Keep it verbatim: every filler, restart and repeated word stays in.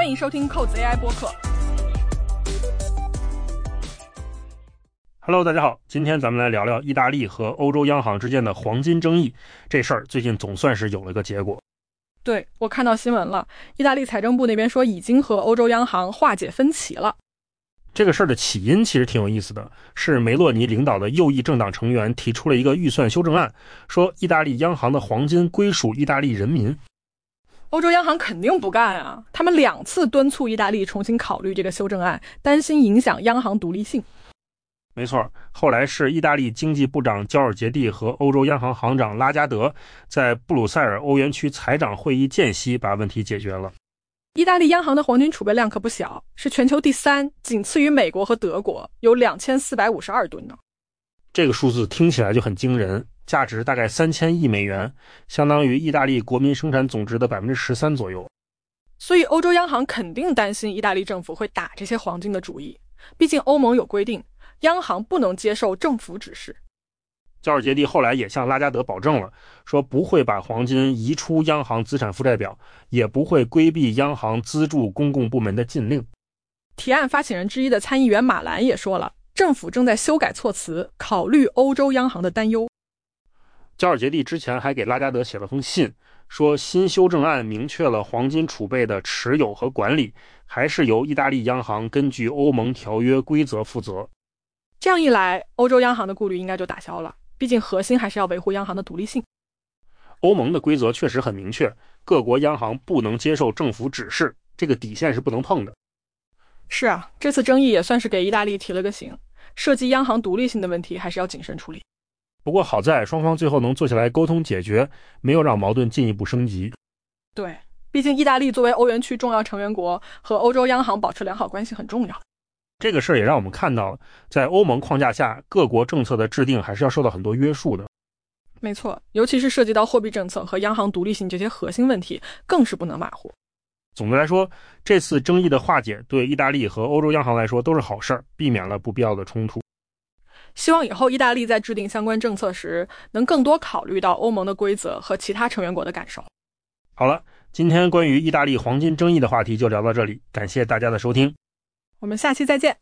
欢迎收听扣子 A I 播客。 Hello， 大家好，今天咱们来聊聊意大利和欧洲央行之间的黄金争议。这事儿最近总算是有了个结果。 对，我看到新闻了，意大利财政部那边说已经和欧洲央行化解分歧了。 这个事儿的起因其实挺有意思的，是梅洛尼领导的右翼政党成员提出了一个预算修正案，说意大利央行的黄金归属意大利人民。 欧洲央行肯定不干啊，他们两次敦促意大利重新考虑这个修正案，担心影响央行独立性。 没错，后来是意大利经济部长焦尔杰蒂和欧洲央行行长拉加德在布鲁塞尔欧元区财长会议间隙把问题解决了。 意大利央行的黄金储备量可不小，是全球第三，仅次于美国和德国，有两千四百五十二吨呢。 这个数字听起来就很惊人，价值大概三千亿美元，相当于意大利国民生产总值的 百分之十三 左右。 所以欧洲央行肯定担心意大利政府会打这些黄金的主意，毕竟欧盟有规定，央行不能接受政府指示。 焦尔杰蒂后来也向拉加德保证了，说不会把黄金移出央行资产负债表，也不会规避央行资助公共部门的禁令。 提案发起人之一的参议员马兰也说了，政府正在修改措辞，考虑欧洲央行的担忧。 焦尔杰蒂之前还给拉加德写了封信，说新修正案明确了黄金储备的持有和管理还是由意大利央行根据欧盟条约规则负责。 这样一来，欧洲央行的顾虑应该就打消了，毕竟核心还是要维护央行的独立性。 欧盟的规则确实很明确，各国央行不能接受政府指示，这个底线是不能碰的。 是啊，这次争议也算是给意大利提了个醒，涉及央行独立性的问题还是要谨慎处理。 不过好在双方最后能坐下来沟通解决，没有让矛盾进一步升级。 对，毕竟意大利作为欧元区重要成员国，和欧洲央行保持良好关系很重要。 这个事儿也让我们看到了，在欧盟框架下，各国政策的制定还是要受到很多约束的。 没错，尤其是涉及到货币政策和央行独立性这些核心问题，更是不能马虎。 总的来说，这次争议的化解对意大利和欧洲央行来说都是好事儿，避免了不必要的冲突。 希望以后意大利在制定相关政策时，能更多考虑到欧盟的规则和其他成员国的感受。 好了，今天关于意大利黄金争议的话题就聊到这里，感谢大家的收听， 我们下期再见。